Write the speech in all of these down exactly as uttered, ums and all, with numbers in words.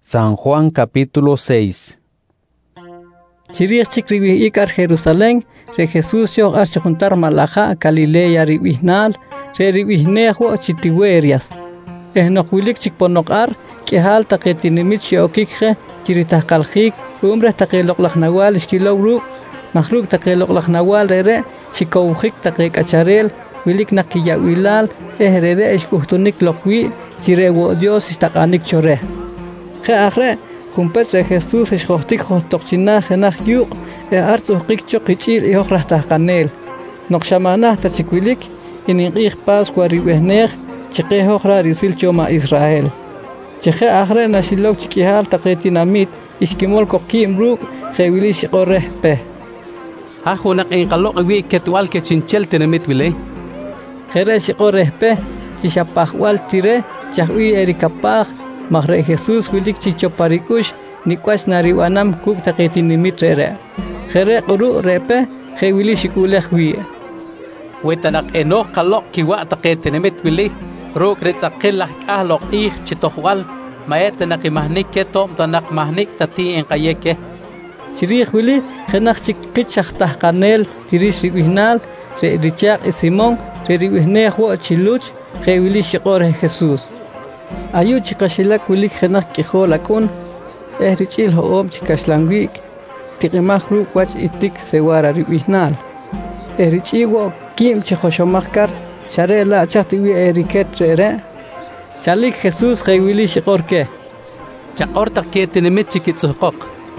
San Juan capítulo seis. Chirich chikriwi ikar Jerusalén, re Jesús yo arche juntar malaja Galilea ribihnal, re ribihnejo chitiwerias. Ehnoquilik chikponokar, kihal taketinimit shiokikje, chiritahkalhik, umbre takeloklahnawal iskilowru, mahruk takeloklahnawal rere, chikowhik takekacharel, wilik nakiyawilal, ehrere ishkuhtunik lokwi, chirewo Dios istakanik chore. Je ahre, Jumpes de Jesús es hotik hotoxina genach yuk, e artu qikcho qichil y ojrah canel. Noxamanah tachiquilik, in inqih Pascua ribehnech, chiqeh ojra risil choma Israel. Cheje ahre nashilok chiquihal taqetinamit, iskimol kokim ruk, jewili shiqoreh pe. Ajunak in qalok wi ketual ke chinchel tenamit wile. Jere shiqoreh pe, chishapahwal tire, chahwi erikapah, Magre Jesús wilik chichoparikush nikwas nariwanam kuk taketinimit rere. Jere quru repe jewili shikuleh wi. Wetanak eno qalok kiwa taketinimit wili. Rok retzaqillah ahlok ih chitohwal maetanak imahnik ketom tanak mahnik tati en qayeke. Chirih wili jenak chikkichah tahkanel tirish riwihnal re richaq Simón re riwihnejo chiluch jewili shiqore Jesús. Ayu chikashilak wilik jenak kijolakun, eh richil hoom chikashlanguik, tiqimah ruk wach itik sewara ribihnal. Eh richiwo kim chihoshomakar, share la chahtiwi eriket rere. Chalik Jesús jewili shiqorke. Chaqor taketinimit chikitzuhqoq.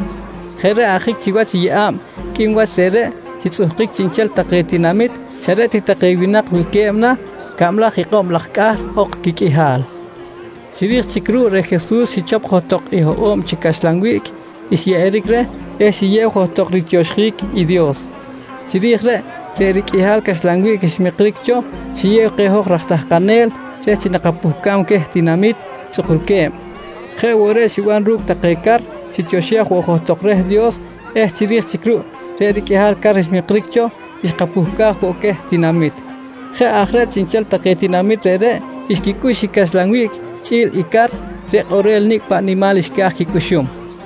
Jere ajik chiwach yaam, kim wach rere, chitzuhqik chinchel taketinamit, share titakewinak wilkeemna, kamla jiqom lakar hok kikihal. Chirich chikru re Jesús si chop hotok iho om chikashlanguik, isi erikre, esi ye hotok richoshik y Dios. Chirich re, re rikihal kashlanguik ismikrikcho, si ye qehok rahtah kanel, re chinakapuhkam keh dinamit, sukulkem. Je wore si wan ruk takekar, si choshia hotok re Dios, es chirich chikru, re rikihal kar ismikrikcho, iskapuhkah keh dinamit. Je ahre chinchal taketinamit re re, iskiku shikashlanguik, chil ikar re orel nik pa animal iskah kikushum.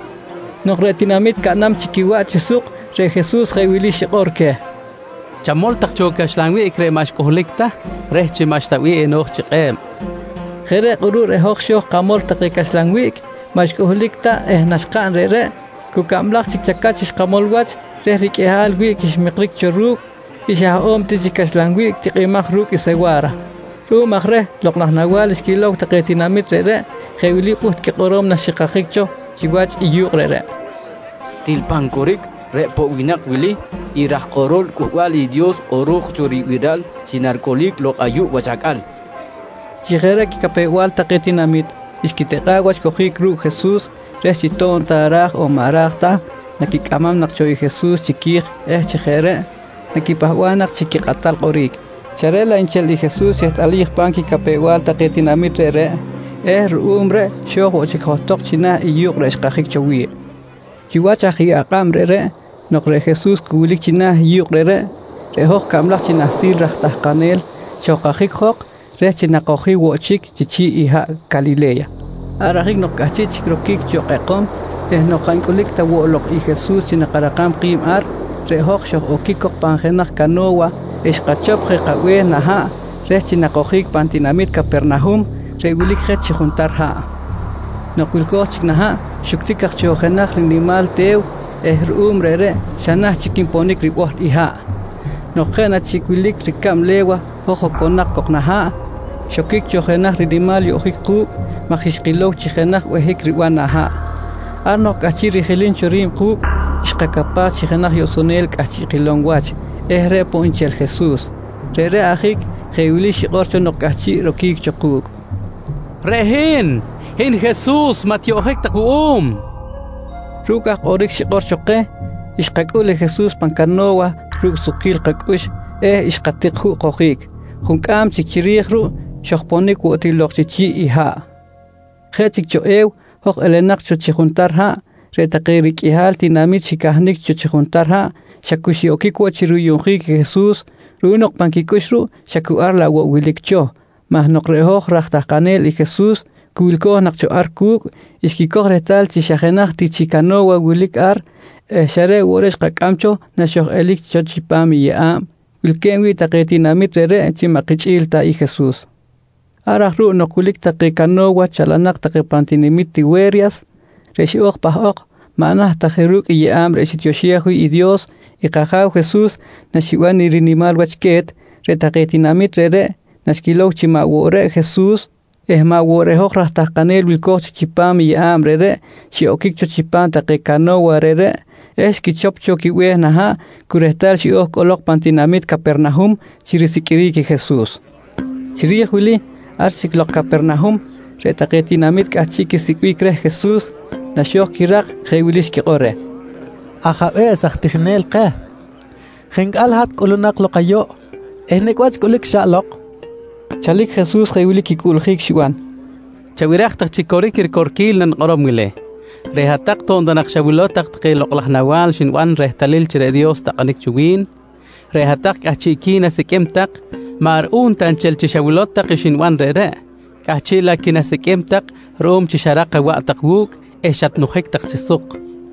Nok retinamit kanam chikiwa chisuk re Jesús jewili shiqorke. Chamol takchoka shlangwi ikre mashkohlikta re chimashtawi enoh chiqem. Jere quru re hoksho kamol takekashlangwik mashkohlikta eh nashqan re re kukamlaq chikchakachish kamol wach re rikehal wi kishmiqrik choruk isha om tichikashlangwik tiqimah ruk isewara. Ru magre loknah nawal iskilok taketinamit rere jewili put ke qorom na shiqaqikcho chiwach iyuq rere. Tilpankorik re po winak wili irah qorol kuwali Dios oruq chori viral sinarkolik lok ayu wachakal. Chigera ki kapewal taketinamit iskiteqawach kohik ru Jesús re chiton taraj o marajta nakikamam nakchoy Jesús chikij eh chigere nakipahwanak chikiqatal qorik. Charela inchel di Jesús y alih panki kapewal taketinamit rere er umre shogo chikhotok china y yugre shqajik chowi. Chiwacha hi aqam rere nokre Jesús kulik china yugre re rehok kamlaq china sil rahtah kanel choqajik hok re china qoji wochik chichi iha Galilea. Arajik nokkachi chikrokik choqeqom eh nokhankulik tawolok y Jesús china qaraqam qim ar rehok shog okikok panjenak kanowa Esqachop qeqawe naha rechi naqojik pantinamit Capernaum rewilik qech juntar ha noqulko chiknaha shuktikaq chojenaq animal tew ehrum rere shanah chikimponik riboh iha noqena chikwilik rikam lewa hojo konak koknaha shokik chojenaq animal yohik qu majishqilo chijenaq wehik riwanaha arno kachiri helin chorim qu ishqakapa chijenaq yosonel kachikilon wach ehre ponchel Jesús. Rere ajik, jewili shiqorcho nokachi rokik chokuk. Rehin, hin Jesús matiohek takuum. Rukak orik shiqorcho ke, ishqakule Jesús pankanowa, ruk sukil qakush, eh ishqatik hu qojik. Junkam chikchirih ru, shokponik wotilok chichi iha. Jechik cho ew, hok elenak cho chichuntar ha, retaqirik ihal tinamit shikahnik cho chichuntar ha, shakushi okikwa chiruyunjik Jesús ruinok pankikushru shakuar la wilikcho mahnok rehoj rahtah kanel y Jesús kuilko nakcho arkuk iskiko retal chishajenach tichikanowa wilik ar share wores qakamcho nashoh elik chochipami yaam wilkenwi taqetinamit rere chimaqichil ta i Jesús arahru nokulik taqekanowa chalanak taqepantinimit tiwerias reshiok pahok manah tajeruk yaam resityoshiehu i Dios i qajaw Jesús nashiwan irinimal wachket retaqetinamit rere naskilo chimawore Jesús ehma wore hok rastaqanel wilko chipam yaam rere shiokik chochipan taqekanowa rere eski chopcho kiwe naha kuretal shiok olok pantinamit Capernaum chirisikiriki Jesús chirih wili arsiklok Capernaum retaqetinamit kachiki sikwikre Jesús nashok kirak khewilish kiqore ajae sahtignel qa khingal hat kulunak loqayo ehnekwach kulik shalok chalik Jesús khewili kikulkhik shiwan chawiraq tachikorik korkil nan qoromile rehatak tondanak shawilotak tqilok lahnawal shinwan rehtalil chire Dios taqanik chuwin rehatak achikina sikemtak marun tanchel chishawilotak shinwan rere kachila kina sikemtak rom chisharaq waqtak wuk eshat nukhik tak chisuk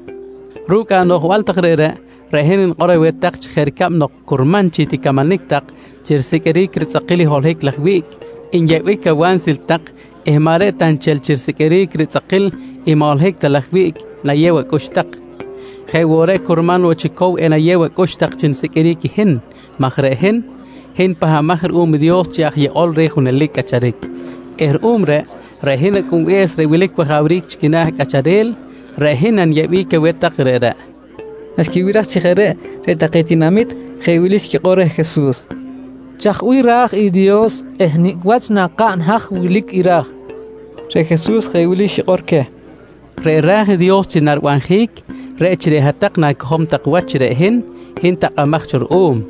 ruka no wal taqrere rehinin qorewetak chherkam no kurmanchi tikamaniktak chirsikeri kritsaqili holhik lahwik injewik wansiltak ehmare tanchel chirsikeri kritsaqil imolhik talahwik nayewa kushtaq khewore kurman wachikow enayewa kushtaq chinsikeri kihin makhrehin hin paha mahr um Dios chiah ye ol rehunelik acharik er umre rehin kum es rewilik pahawrik chkinah kacharel rehinan yewike wetaqrera naskiwiras chigere retaqetinamit khewilish kiqore Jesús chaqwiraj i Dios ehnikwach naqan haj wilik iraj re Jesús khewilish qorke re raj Dios chinarwanjik re chrehatak na khom taqwach rehin hin taqamachur um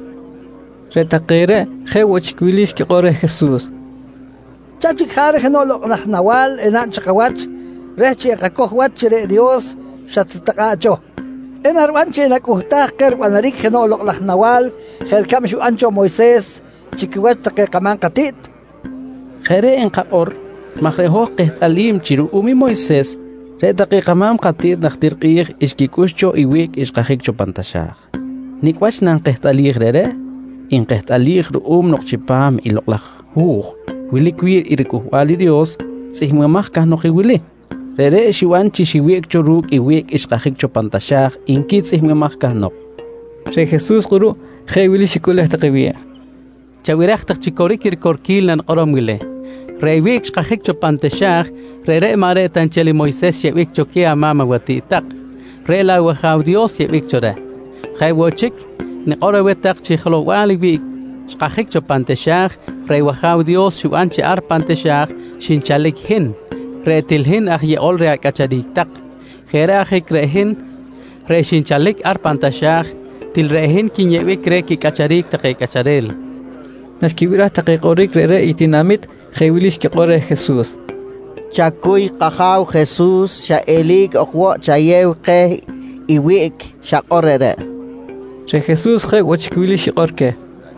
retaqere khewach kwilish kiqore Jesús chachi khare khnolo nahnawal enan chaqawach rechi qakohwach re Dios shataqacho enar wanche na kuhtaq ker wanarik khnolo nahnawal khelkam shu ancho Moisés chikwat taqaman qatit khere en qor makhreho qehtalim chiru umi Moisés re daqiqamam qatit nakhtir qih iskikuscho iwik isqajik chopantashaq nikwach nan qehtalig rere in qehtalig um noqchipam iloqlaj hu wilikwir irku wali Dios sihmamah kah noqiwili rere shiwan chishiwik churuk iwik isqajik chopantashaq inkit sihmamah kah noq re Jesús quru khewili shikuleh taqwiya chawiraq taqchikorikir korkilan qoromwile rewik isqajik chopantashaq rere mare tancheli Moisés yewik chokia mama watitaq rela wahaw Dios yewik chora khaywochik ni qorowetaq chikhlo wali wik isqajik chopantashaq rewahaw Dios shuanchi arpantashaq shinchalik hin retilhin ahye ol rea kachadik tak khera khikrehin re shinchalik arpantashaq tilrehin kinyewik re ki kacharik taqe kacharel naskiwira taqe qorik re itinamit khewilish kiqore Jesús chakuy qajaw Jesús sha elik oqwo chayew qe iwik shaqorere re Jesús khewach kwilish qorke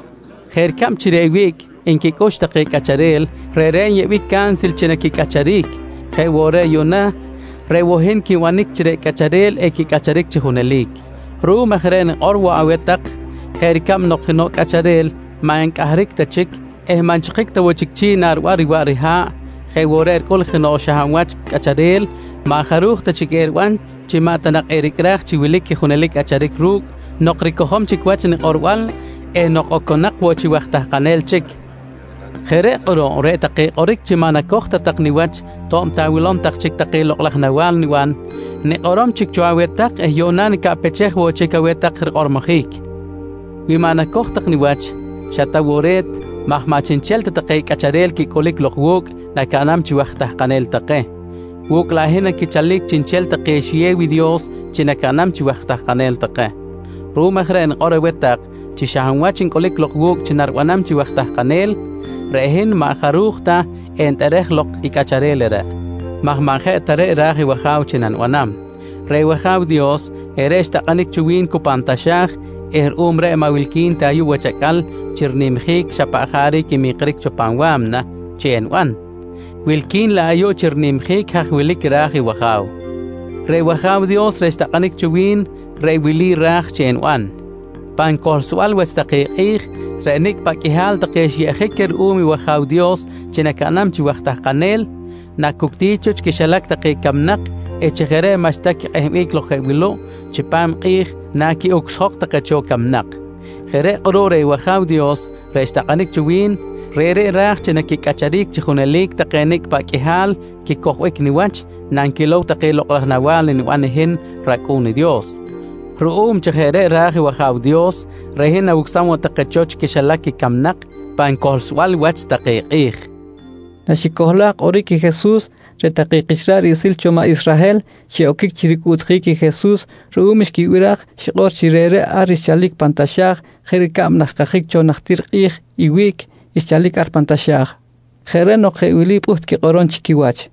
kherkam chirewik inki koshtaqe kacharel reren yewik kansil chenaki kacharik khewore yona rewohin ki wanik chire kacharel eki kacharik chihunelik ru makhren orwa awetak kherkam noqno kacharel maen kahrik tachik eh manchik tawchik chinar wari wari ha khewore kol khno shahamwach kacharel ma kharuh tachiker wan chima tanak erikrach chiwilik chihunelik kacharik ruk noqrikohom chikwach ni orwal e noqokonak wochi waqtah qanel chik khere qoro re taqi qorik chimana koxta taqniwach tom tawilom taqchik taqi loqlaq nawal niwan ni qorom chik chawetaq e yonan ka pecheh wochi kawetaq qormahik wimana koxta taqniwach shataworet mahmachinchel taqi kacharel ki kolik loqwok na kanam chi waqtah qanel taqe wok lahina ki chalik chinchel taqi shiyewi Dios china kanam chi waqtah qanel taqe ru makhren qorwetaq chi shahanwachin kolik loqwok chinar wanam chi waqtah qanel rehin ma kharukhta entereh lok ikacharelera mahmaje tare rahi wahaw chinan wanam re wahaw Dios eres taqanik chuwin kupantashaq er umre mawilkin tayu wachakal chirnimkhik shapahari kimiqrik chupanwamna chenwan wilkin la ayo chirnimjik haj wilik raji wajaw. Re wajaw Dios restaqanik chuwin re wili raj chen wan. Pan kolsual westaqiqih re nik pakihal taqesh yehiker umi wajaw Dios chinakanam chiwaqtaqanel na kuktichuch kishalak taqi kamnaq echegere mashtak ehmik lo khewilo chipam qih na ki ukshok taqacho kamnaq. Jere qrore wajaw Dios restaqanik chuwin Rere rach chenaki kacharik chihunelik takenik pakihal ki kohwek niwach nankilo takelo rahnawal niwanehin rakuni Dios. Ruum chejere rach wajaw Dios rehin awuksamo takechoch kishalaki kamnak pan kolswal wach takeqih. Nashikohlaq oriki Jesús retaqiqishrar isil choma Israel sheokik chirikutqiki Jesús ruumish kiwiraq shiqor chirere arishalik pantashaq jerikam naqaqik chonaqtir qih iwik Ischalik arpantashaq. Jereno qewili puht ki qoron chikiwach.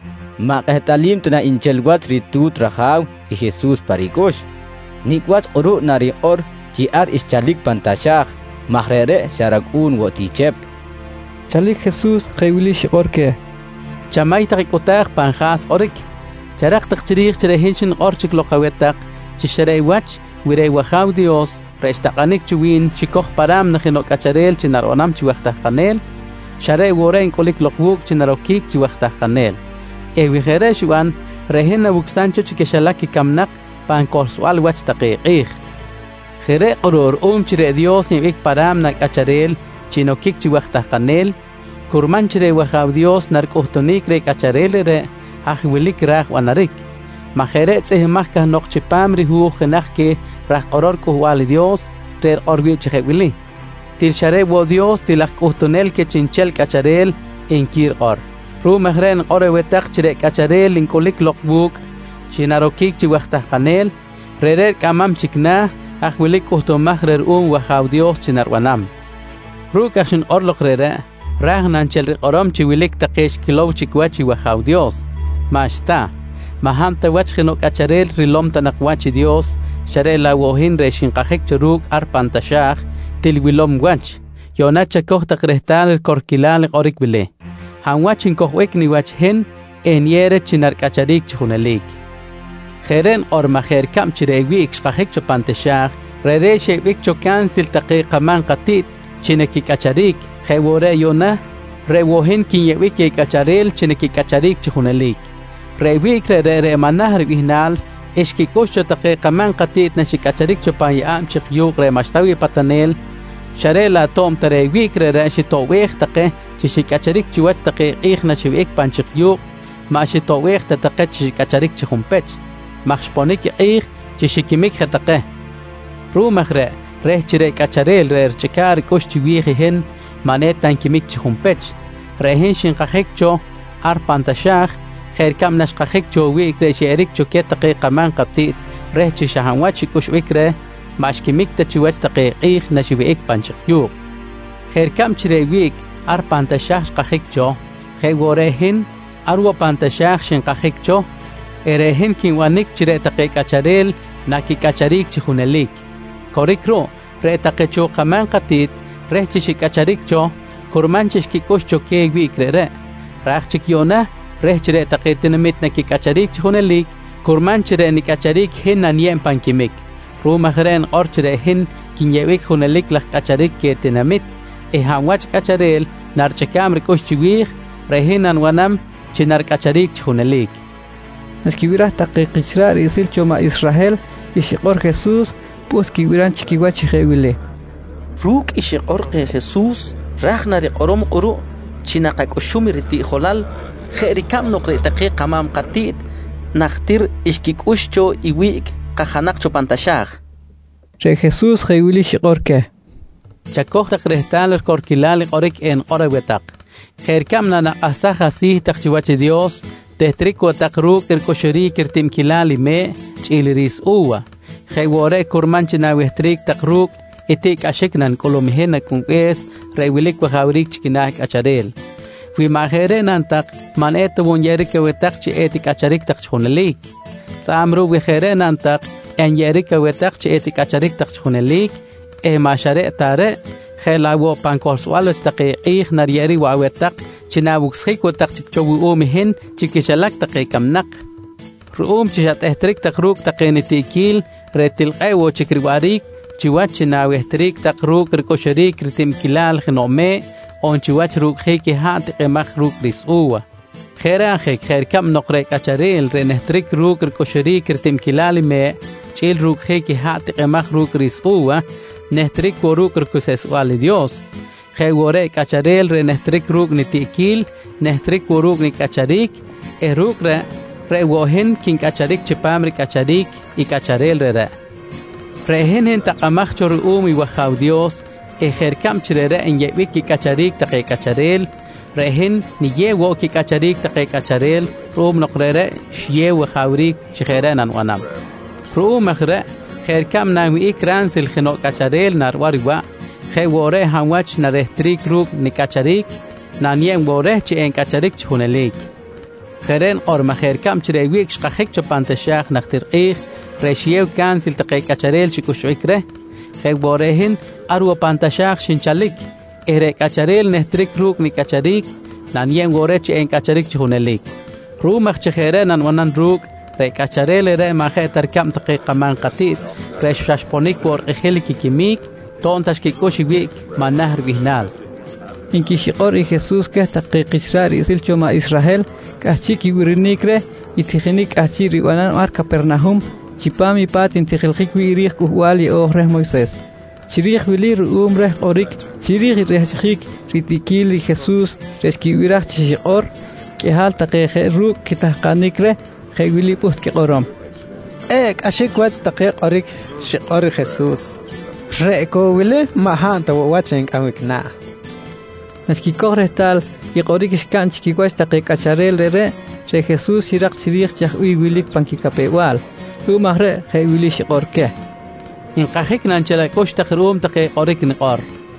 Maqehtalim tuna inchelwat ritut rajaw y Jesús parikosh. Nikwach uru nari or chi ar ischalik pantashaq. Mahrere sharakun wotichep. Chalik Jesús qewili shiqorke. Chamay taqikutaq panjas orik. Charaq taqchirih chirehinshin orchik loqawetaq. Chisharewach wirey wajaw Dios. Restaqanik chuwin chikoh param najino kacharel chinaronam chiwaqtaqanel share woren kolik loqwuk chinarokik chiwaqtaqanel ewigere shuan rehena buksancho chikeshalaki kamnaq pan kolsual wach taqiqih jere qurur um chire Dios yek param na kacharel chinokik chiwaqtaqanel kurman chire wajaw Dios narkuhtonik re kacharel re ajwilik raj wanarik Majere tzehmah kah nok chipam rihu khenach ke rah qoror kuhwal Dios ter orwi chewili. Til share wo Dios tilak kuhtonel ke chinchel kacharel inkir qor. Ru mahren qore wetaq chire kacharel inkolik lokbuk chinarokik chiwaqtaq qanel rerer kamam chikna ajwilik kuhtomah rer um wajaw Dios chinarwanam. Ru kashin orlok rere rah nanchel qorom chiwilik taqish kilow chikwachi wajaw Dios. Mashta Mahamta wachino kacharel rilom tanakwachi Dios, sharela wohin reshin kajek churuk arpantashach, tilwilom wach, yonacha koh takrehtal korkilal orik bile. Han wachin kohwek ni wach hen, en yere chinar kacharik chunelik. Jeren or maher kam chirewik kajek chopantashach, rere shewik chokansil taqi qaman qatit, chineki kacharik, jewore yona, rewohin kinyewik kacharel chineki kacharik chunelik. Rewik re re manahar bihnal eski kosho taqe qaman qatit nashikacharik chopay am chiqyuq re mashtawi patanel sharela tom tarewik re re shitowek taqe chishikacharik chiwach taqe qih nashwik panchiqyuq ma shitowek taqe chishikacharik chihumpech machponik qih chishikimik taqe ru makhre re chire kacharel re chikar kosh chiwi hen manet tankimik chihumpech rehin shin qahekcho arpantashach خير كم نشقخك جو ويكره شيرك جو كتقي قمان قبتيت رهش شهوات شكوش ويكره ماشكي ميكتا تشوات تقيقيخ نشويك بانشق يوغ خير كم تشري ويك ار بانتشاخ قخك جو خير ورهن ارو بانتشاخ شنقخك جو ارهن كي وانيك تشري تقيق اچاريل ناكي كاچاريك تشخونليك كوريك رو ره تقي جو قمان قبتيت رهش شك اچاريك جو كورمانچش كي كوش جو كي ويكره ره راخ چكيونه Rehchire taqetinamit na kikacharik chunelik, kurman chire ni kacharik hin na niem pankimik. Ru mahren orchire hin kinyewik hunelik la kacharik ke tinamit, e hamwach kacharel nar chakam rikosh chiwih, rehinan wanam chinar kacharik chunelik. Naskiwirah taqiqishrar isil choma Israel, ishiqor Jesús, put kiwiran chikiwachi jewile. Ruk ishiqor ke Jesús, ragnar qorom quru, chinaqak ushumir holal, خير كم نقرأ تقيق قمام قتيت نختير إشكيك أشتو إيويك قخنق شو بانتشاخ ري خيسوس خيولي شقوركه شكوخ تقرأ تالر كوركيلال قريك إن قرأوتاق خير كم نقصا خسيه تخشوات ديوس تهتريك وتقروك الكشريك ارتم كلالي مي تشيل ريس أوه خي وري كورمانش ناوهتريك تقروك إتيك أشكنا كلو مهنا كونكيس ريوليك وخاوريك تشكناك أشاريل في ماخيرين أنتق من إتبون يريك وتقش إتك أشاريك تقشونليك سامرو بخيرين أنتق أن يريك وتقش إتك أشاريك تقشونليك إيه ما شارع تارع خلاو بانكول سوال استقيقيخ نريري ووتق chinawuxik wa taq chikchowu hen chikishalak taqe kamnaq ruum chishat ehtrik taqruk taqenitikil retil qaywo chikriwarik chiwach chinawehtriik taqruk rikosharik ritimkilal khnome on chiwach ruk khiki hat qemaq ruk risuwa khera khek kher kam noqre kacharel renehtrik ruk rikosharik ritimkilal me chil ruk khiki hat qemaq ruk risuwa nehtrik ruk rikuses wal Dios khewore kacharel renehtrik ruk nitikil nehtrik ruk ni kacharik e ruk re rewohen kin kacharik chipamri kacharik y kacharel re rehen hen taqamach chor umi wa khaw Dios e kherkam chrere en yewiki kacharik taqe kacharel rehen ni yewo ki kacharik taqe kacharel rum noqrere shye wa khawrik chkheranan wanam rum akhra kherkam nawi ikransil khino kacharel narwari wa khewore hamwach narehtrik ruk ni kacharik nanyen wore chi en kacharik chhunelik kheren or ma kherkam chrewik shqakhik chopantashakh nakhtirqih reshiyew kansil taqe kacharel chikushuikre khewborehin arwa pantashakh shinchalik ere kacharel nehtrik ruk ni kacharik nanyen wore chi en kacharik chhunelik rumach chkheren nan wanan ruk re kacharel re ma khetar kam taqe qaman qatit reshashponik por eheliki kimik tontash kikushibik manahr bihnal inki shiqor y Jesús que taqe qisrar isil choma Israel kachiki wirinikre itikhnik achiri wanan mar Capernaum chipami patin tikhilkhik wirikh kuwali ohre Moisés chirikh wilir umre orik chirikh rehchik ritikil Jesús reski wirach chiqor que hal taqe ruk kitahqanikre khewili put ki qorom ek ashik wach taqe orik shiqor Jesús reko wile mahan to wachen kamikna naski corre tal y qorik shkan chiki wach taqe kacharel re re Jesús sirak chirikh chah uy wilik panki kapewal tu mahre khewili shiqorke in qakhik nan chala kosh taqrum taqe qorik niqar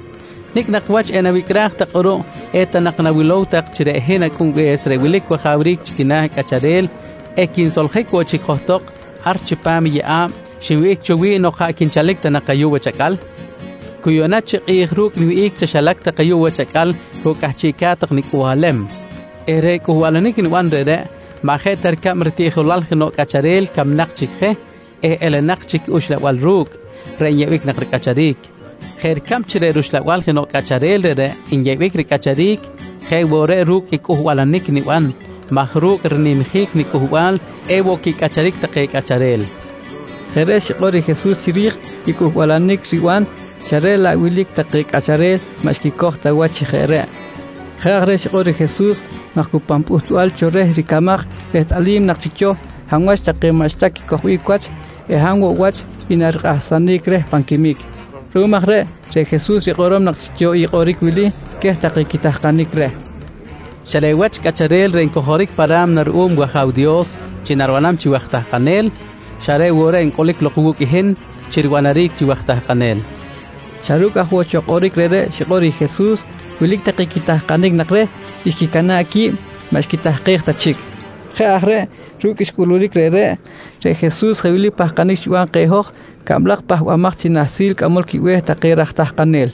nik naqwach ena wikraq taqru eta naqnawilow taq chire hena kun esre wilik wa khawrik chikina kacharel ekin solkhik wa chikhotoq archipam ya shiwik chowi no khakin chalik tanaqayu wa chakal kuyonach qikhruk niwik chashalak taqayu wa chakal ko kahchika taqnik walem ere ko walanik ni wandre ma khetar kamrti khulal khno kacharel kam naqchikhe e ele naqchik ushla wal ruk renyewik naqr kacharik kher kam chire rushla wal khno kacharel re inyewik kacharik khewore ruk ikuh walanik ni wan mahruk rnimkhik ni kuhwal ewo ki kacharik taqe kacharel kheresh qori Jesús chirikh ikuh walanik siwan charela wilik taqe kacharel mashki kohta wachi khere khagresh qori Jesús nakupam pustual choreh rikamach et alim nakchicho hangwash taqe mashtaki kohwi kwach e hangwo wach inar ahsanik reh pankimik rumachre re Jesús iqorom nakchicho iqorik wili keh taqe kitahqanik reh chalewach kacharel ren kohorik param nar um wa khaw Dios chinarwanam chi waqtah qanel share wore en qolik loqwuk ihin chirwanarik chi waqtah qanel charuk ahwo choqorik re shiqori Jesús wilik taqe kitahqanik naqre iskikana aki mashkitahqiq tachik khe ahre ruk iskululik re re re Jesús khawili pahqanik shiwan qehoq kamlaq pahwamaq chinasil kamol kiweh taqe rahtahqanel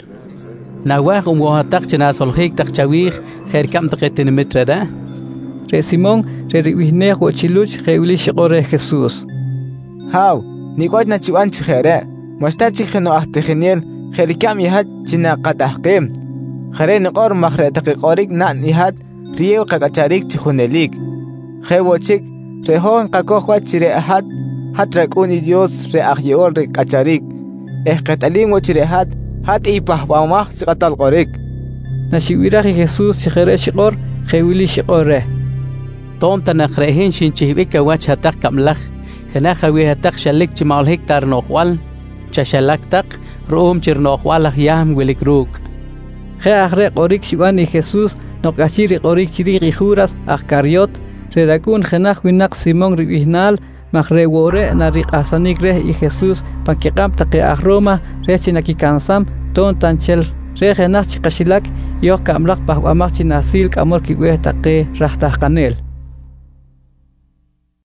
nawaq umwahataq china solhik taqchawih kherkam taqetin mitrada re Simón re riwihne wo chiluch khawili shiqore Jesús haw niqoj na chiwan chikhere mashtachi khino ahtekhinel kherkam yahat china qatahqim khare niqor makhre taqiqorik na nihat riyew qaqacharik chkhunelik khewochik rehon qaqoqwa chire ahat hatrakuni Dios re akhyeol re qacharik ehqatalim wo chire hat hat ipahwamah siqatal qorik nashiwirahi Jesús chikhere shiqor khewili shiqore tom tanaqrehin shinchihbika wach hataq kamlakh khana khawi hataq shalik chimal hektar noqwal chashalak taq ruum chirnoqwal yam wilik ruk khe ahre qorik shiwani Jesús no kashiri qorik chiri juras akariot redakun khenakh winaq Simón ribihnal makhre wore nariq asanik re y Jesús pakiqam taqi ahroma rechinaki kansam ton tanchel re khenakh chiqashilak yo kamlaq pahwamaq chinasil kamor kiweh taqi rahtah qanel